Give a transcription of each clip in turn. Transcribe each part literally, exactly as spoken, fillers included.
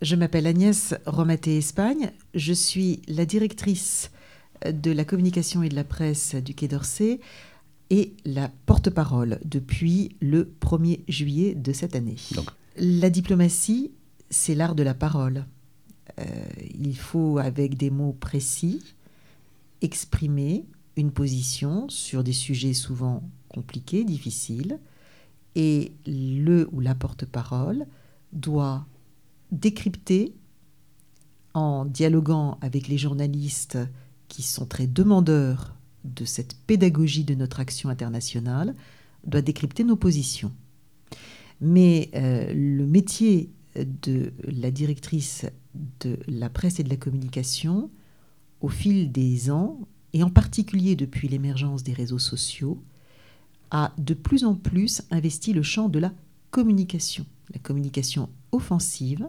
Je m'appelle Agnès Romaté-Espagne. Je suis la directrice de la communication et de la presse du Quai d'Orsay et la porte-parole depuis le premier juillet de cette année. Donc. La diplomatie, c'est l'art de la parole. Euh, il faut, avec des mots précis, exprimer une position sur des sujets souvent compliqués, difficiles, et le ou la porte-parole doit décrypter, en dialoguant avec les journalistes qui sont très demandeurs de cette pédagogie de notre action internationale, doit décrypter nos positions. Mais euh, le métier de la directrice de la presse et de la communication, au fil des ans, et en particulier depuis l'émergence des réseaux sociaux, a de plus en plus investi le champ de la communication, la communication offensive.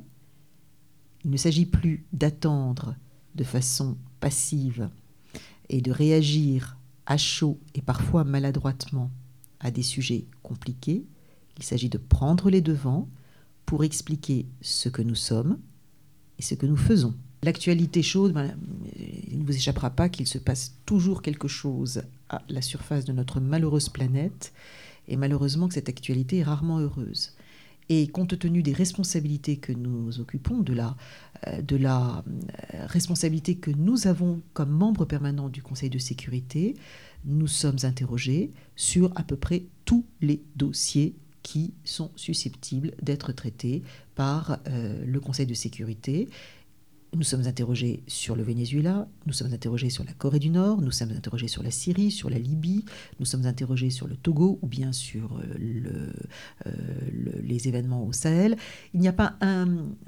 Il ne s'agit plus d'attendre de façon passive et de réagir à chaud et parfois maladroitement à des sujets compliqués. Il s'agit de prendre les devants pour expliquer ce que nous sommes et ce que nous faisons. L'actualité chaude, ben, il ne vous échappera pas qu'il se passe toujours quelque chose à la surface de notre malheureuse planète, et malheureusement que cette actualité est rarement heureuse. Et compte tenu des responsabilités que nous occupons, de la, de la responsabilité que nous avons comme membres permanents du Conseil de sécurité, nous sommes interrogés sur à peu près tous les dossiers qui sont susceptibles d'être traités par euh, le Conseil de sécurité. Nous sommes interrogés sur le Venezuela, nous sommes interrogés sur la Corée du Nord, nous sommes interrogés sur la Syrie, sur la Libye, nous sommes interrogés sur le Togo ou bien sur le, euh, le, les événements au Sahel. Il n'y a pas un,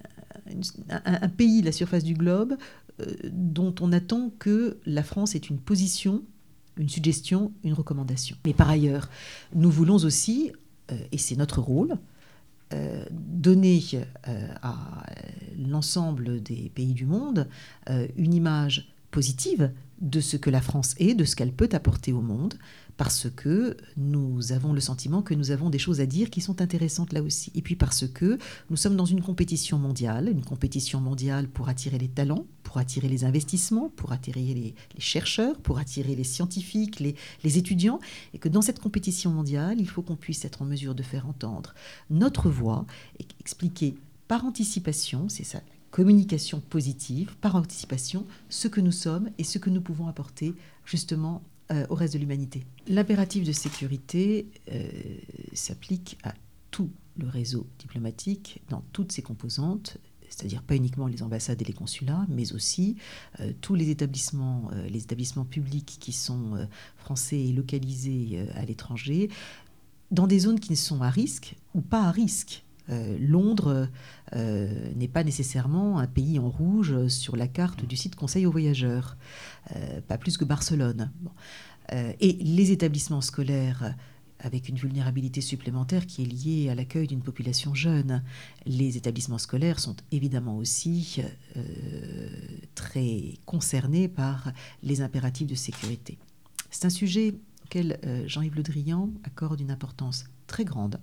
un, un pays de la surface du globe euh, dont on attend que la France ait une position, une suggestion, une recommandation. Mais par ailleurs, nous voulons aussi, euh, et c'est notre rôle, Euh, donner euh, à l'ensemble des pays du monde euh, une image positive de ce que la France est, de ce qu'elle peut apporter au monde, parce que nous avons le sentiment que nous avons des choses à dire qui sont intéressantes là aussi. Et puis parce que nous sommes dans une compétition mondiale, une compétition mondiale pour attirer les talents, pour attirer les investissements, pour attirer les, les chercheurs, pour attirer les scientifiques, les, les étudiants, et que dans cette compétition mondiale, il faut qu'on puisse être en mesure de faire entendre notre voix et expliquer par anticipation, c'est ça, la communication positive, par anticipation, ce que nous sommes et ce que nous pouvons apporter justement euh, au reste de l'humanité. L'impératif de sécurité euh, s'applique à tout le réseau diplomatique dans toutes ses composantes, c'est-à-dire pas uniquement les ambassades et les consulats, mais aussi euh, tous les établissements, euh, les établissements publics qui sont euh, français et localisés euh, à l'étranger, dans des zones qui sont à risque ou pas à risque. Euh, Londres euh, n'est pas nécessairement un pays en rouge sur la carte du site Conseil aux voyageurs, euh, pas plus que Barcelone. Bon. Euh, et les établissements scolaires avec une vulnérabilité supplémentaire qui est liée à l'accueil d'une population jeune. Les établissements scolaires sont évidemment aussi euh, très concernés par les impératifs de sécurité. C'est un sujet auquel euh, Jean-Yves Le Drian accorde une importance très grande.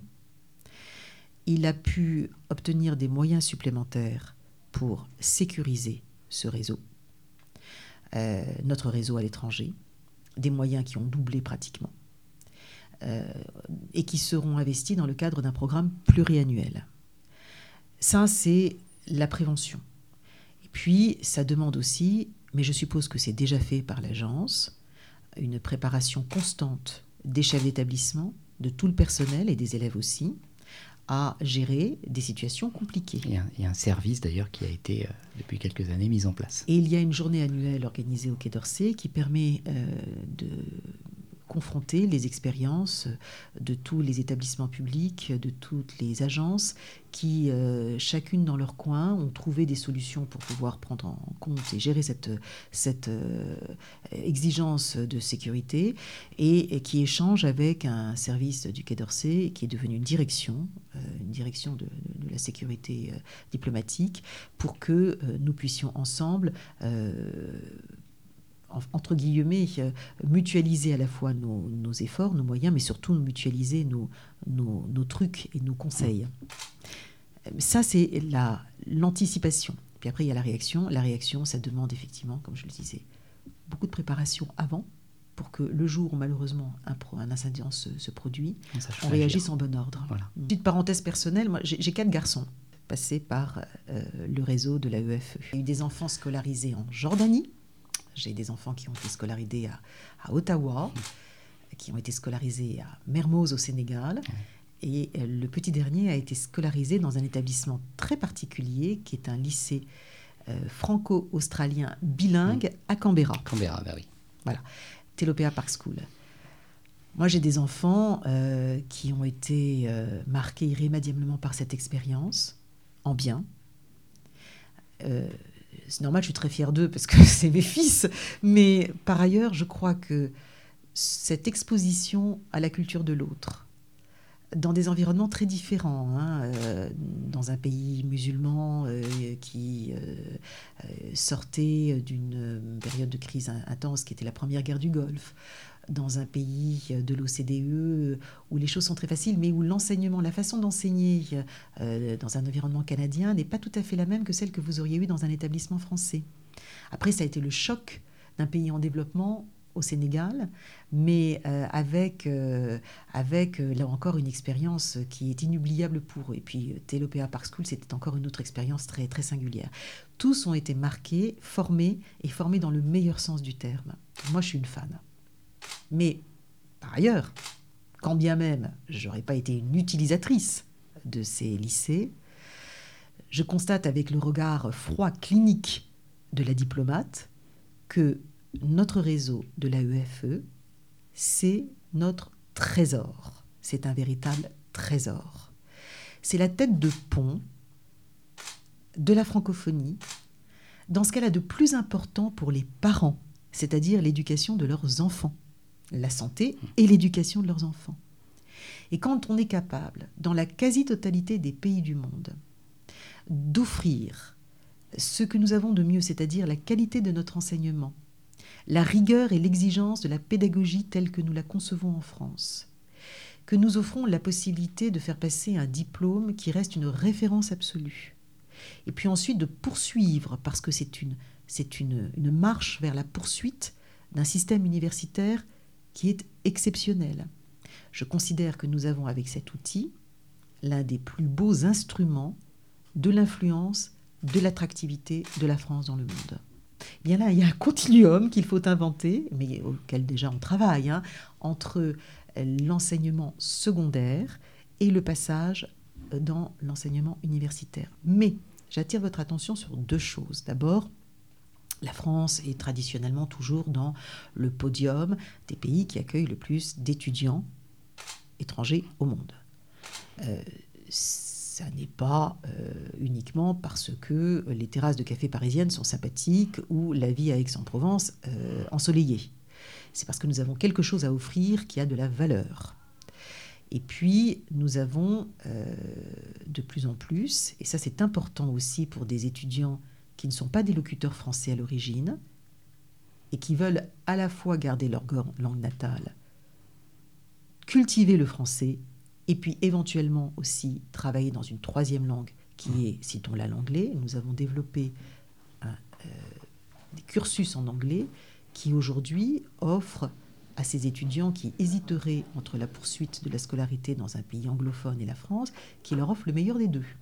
Il a pu obtenir des moyens supplémentaires pour sécuriser ce réseau, euh, notre réseau à l'étranger, des moyens qui ont doublé pratiquement. Euh, et qui seront investis dans le cadre d'un programme pluriannuel. Ça, c'est la prévention. Et puis, ça demande aussi, mais je suppose que c'est déjà fait par l'agence, une préparation constante des chefs d'établissement, de tout le personnel et des élèves aussi, à gérer des situations compliquées. Il y a un, il y a un service d'ailleurs qui a été, euh, depuis quelques années, mis en place. Et il y a une journée annuelle organisée au Quai d'Orsay qui permet euh, de confronter les expériences de tous les établissements publics, de toutes les agences qui, euh, chacune dans leur coin, ont trouvé des solutions pour pouvoir prendre en compte et gérer cette, cette euh, exigence de sécurité et, et qui échangent avec un service du Quai d'Orsay qui est devenu une direction, euh, une direction de, de, de la sécurité euh, diplomatique, pour que euh, nous puissions ensemble euh, entre guillemets, mutualiser à la fois nos, nos efforts, nos moyens, mais surtout mutualiser nos, nos, nos trucs et nos conseils. Ça, c'est la, l'anticipation. Puis après, il y a la réaction. La réaction, ça demande effectivement, comme je le disais, beaucoup de préparation avant pour que le jour où malheureusement un, pro, un incident se, se produit, on, on réagisse en bon ordre. Voilà. Petite parenthèse personnelle, moi, j'ai, j'ai quatre garçons passés par euh, le réseau de l'A E F E. J'ai eu des enfants scolarisés en Jordanie. J'ai des enfants qui ont été scolarisés à, à Ottawa, mmh. qui ont été scolarisés à Mermoz au Sénégal. Mmh. Et euh, le petit dernier a été scolarisé dans un établissement très particulier qui est un lycée euh, franco-australien bilingue mmh. à Canberra. Canberra, bah oui. Voilà. Telopea Park School. Moi, j'ai des enfants euh, qui ont été euh, marqués irrémédiablement par cette expérience, en bien. Euh, c'est normal, je suis très fière d'eux parce que c'est mes fils. Mais par ailleurs, je crois que cette exposition à la culture de l'autre, dans des environnements très différents, hein, euh, dans un pays musulman euh, qui euh, euh, sortait d'une période de crise intense qui était la première guerre du Golfe, dans un pays de l'O C D E où les choses sont très faciles, mais où l'enseignement, la façon d'enseigner euh, dans un environnement canadien n'est pas tout à fait la même que celle que vous auriez eue dans un établissement français. Après, ça a été le choc d'un pays en développement au Sénégal, mais euh, avec, euh, avec euh, là encore, une expérience qui est inoubliable pour eux. Et puis, Telopea Park School, c'était encore une autre expérience très, très singulière. Tous ont été marqués, formés, et formés dans le meilleur sens du terme. Moi, je suis une fan. Mais, par ailleurs, quand bien même je n'aurais pas été une utilisatrice de ces lycées, je constate avec le regard froid clinique de la diplomate que notre réseau de l'A E F E, c'est notre trésor. C'est un véritable trésor. C'est la tête de pont de la francophonie dans ce qu'elle a de plus important pour les parents, c'est-à-dire l'éducation de leurs enfants, la santé et l'éducation de leurs enfants. Et quand on est capable, dans la quasi-totalité des pays du monde, d'offrir ce que nous avons de mieux, c'est-à-dire la qualité de notre enseignement, la rigueur et l'exigence de la pédagogie telle que nous la concevons en France, que nous offrons la possibilité de faire passer un diplôme qui reste une référence absolue, et puis ensuite de poursuivre, parce que c'est une, c'est une, une marche vers la poursuite d'un système universitaire qui est exceptionnel. Je considère que nous avons avec cet outil l'un des plus beaux instruments de l'influence, de l'attractivité de la France dans le monde. Eh bien là, il y a un continuum qu'il faut inventer, mais auquel déjà on travaille, hein, entre l'enseignement secondaire et le passage dans l'enseignement universitaire. Mais j'attire votre attention sur deux choses. D'abord, la France est traditionnellement toujours dans le podium des pays qui accueillent le plus d'étudiants étrangers au monde. Euh, ça n'est pas euh, uniquement parce que les terrasses de café parisiennes sont sympathiques ou la vie à Aix-en-Provence euh, ensoleillée. C'est parce que nous avons quelque chose à offrir qui a de la valeur. Et puis, nous avons euh, de plus en plus, et ça c'est important aussi pour des étudiants qui ne sont pas des locuteurs français à l'origine et qui veulent à la fois garder leur langue natale, cultiver le français, et puis éventuellement aussi travailler dans une troisième langue qui est, citons-la, l'anglais. Nous avons développé un, euh, des cursus en anglais qui aujourd'hui offrent à ces étudiants qui hésiteraient entre la poursuite de la scolarité dans un pays anglophone et la France, qui leur offrent le meilleur des deux.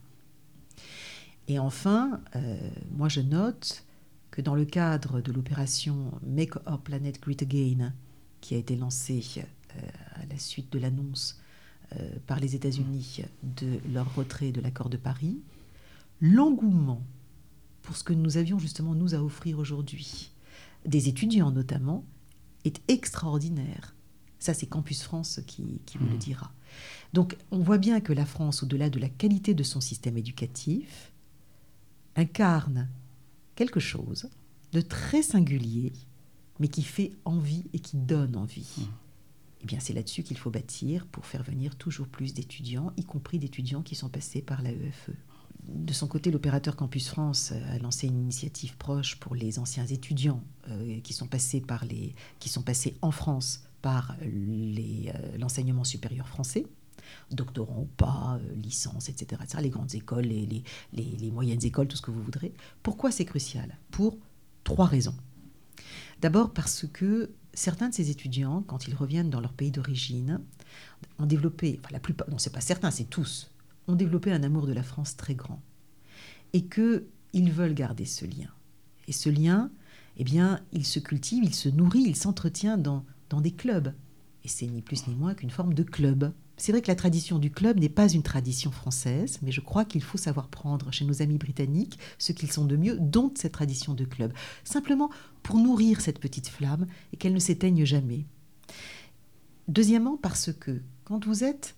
Et enfin, euh, moi je note que dans le cadre de l'opération Make Our Planet Great Again, qui a été lancée euh, à la suite de l'annonce Euh, par les États-Unis de leur retrait de l'accord de Paris, l'engouement pour ce que nous avions justement nous à offrir aujourd'hui, des étudiants notamment, est extraordinaire. Ça, c'est Campus France qui, qui vous mmh. le dira. Donc, on voit bien que la France, au-delà de la qualité de son système éducatif, incarne quelque chose de très singulier, mais qui fait envie et qui donne envie. Mmh. Eh bien, c'est là-dessus qu'il faut bâtir pour faire venir toujours plus d'étudiants, y compris d'étudiants qui sont passés par l'A E F E. De son côté, l'opérateur Campus France a lancé une initiative proche pour les anciens étudiants euh, qui sont passés par les, qui sont passés en France par les, euh, l'enseignement supérieur français. doctorant ou pas, euh, licence, et cetera, et cetera, les grandes écoles, les, les, les, les moyennes écoles, tout ce que vous voudrez. Pourquoi c'est crucial? Pour trois raisons. D'abord parce que certains de ces étudiants, quand ils reviennent dans leur pays d'origine, ont développé, enfin la plupart, non c'est pas certains, c'est tous, ont développé un amour de la France très grand. Et qu'ils veulent garder ce lien. Et ce lien, eh bien, il se cultive, il se nourrit, il s'entretient dans, dans des clubs. Et c'est ni plus ni moins qu'une forme de club. C'est vrai que la tradition du club n'est pas une tradition française, mais je crois qu'il faut savoir prendre chez nos amis britanniques ce qu'ils sont de mieux, dont cette tradition de club. Simplement pour nourrir cette petite flamme et qu'elle ne s'éteigne jamais. Deuxièmement, parce que quand vous êtes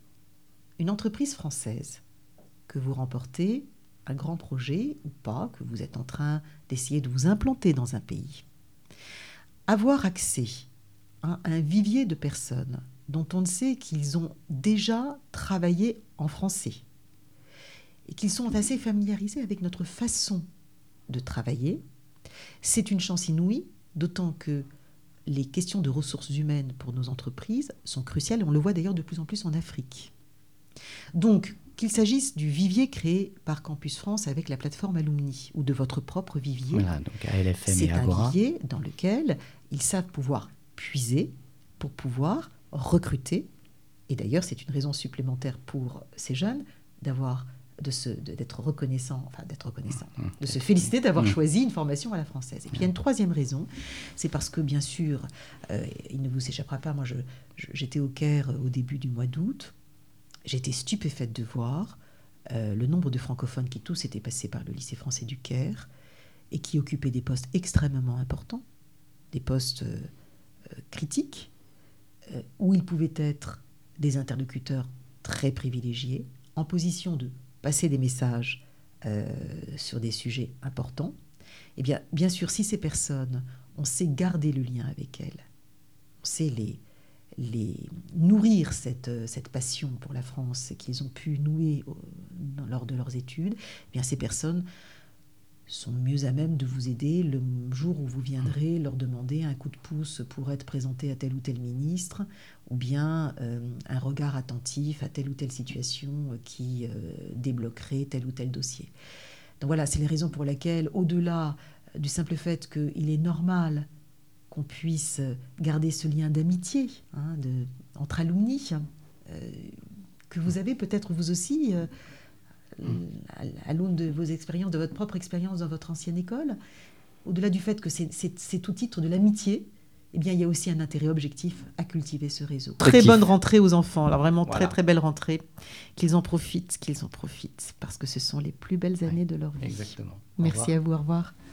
une entreprise française, que vous remportez un grand projet ou pas, que vous êtes en train d'essayer de vous implanter dans un pays, avoir accès à un vivier de personnes dont on sait qu'ils ont déjà travaillé en français et qu'ils sont assez familiarisés avec notre façon de travailler, c'est une chance inouïe, d'autant que les questions de ressources humaines pour nos entreprises sont cruciales, et on le voit d'ailleurs de plus en plus en Afrique. Donc, qu'il s'agisse du vivier créé par Campus France avec la plateforme Alumni ou de votre propre vivier, voilà, donc A L F M c'est et Agora. un vivier dans lequel ils savent pouvoir puiser pour pouvoir recruter. Et d'ailleurs, c'est une raison supplémentaire pour ces jeunes d'avoir, de se, de, d'être reconnaissants, enfin d'être reconnaissants, mmh. de se féliciter d'avoir mmh. choisi une formation à la française. Et puis il y a une troisième raison, c'est parce que bien sûr, euh, il ne vous échappera pas, moi je, je, j'étais au Caire au début du mois d'août. J'ai été stupéfaite de voir euh, le nombre de francophones qui tous étaient passés par le lycée français du Caire et qui occupaient des postes extrêmement importants, des postes euh, euh, critiques, euh, où ils pouvaient être des interlocuteurs très privilégiés, en position de passer des messages euh, sur des sujets importants. Eh bien, bien sûr, si ces personnes, on sait garder le lien avec elles, on sait les... les nourrir cette, cette passion pour la France qu'ils ont pu nouer au, dans, lors de leurs études, eh bien ces personnes sont mieux à même de vous aider le jour où vous viendrez leur demander un coup de pouce pour être présenté à tel ou tel ministre, ou bien euh, un regard attentif à telle ou telle situation qui euh, débloquerait tel ou tel dossier. Donc voilà, c'est les raisons pour lesquelles, au-delà du simple fait qu'il est normal qu'on puisse garder ce lien d'amitié hein, de, entre alumni, euh, que vous avez peut-être vous aussi, euh, à, à l'aune de vos expériences, de votre propre expérience dans votre ancienne école, au-delà du fait que c'est, c'est, c'est au titre de l'amitié, eh bien, il y a aussi un intérêt objectif à cultiver ce réseau. Très bonne rentrée aux enfants, alors vraiment voilà. très très belle rentrée, qu'ils en profitent, qu'ils en profitent, parce que ce sont les plus belles années oui, de leur vie. Exactement. Merci à vous, au revoir.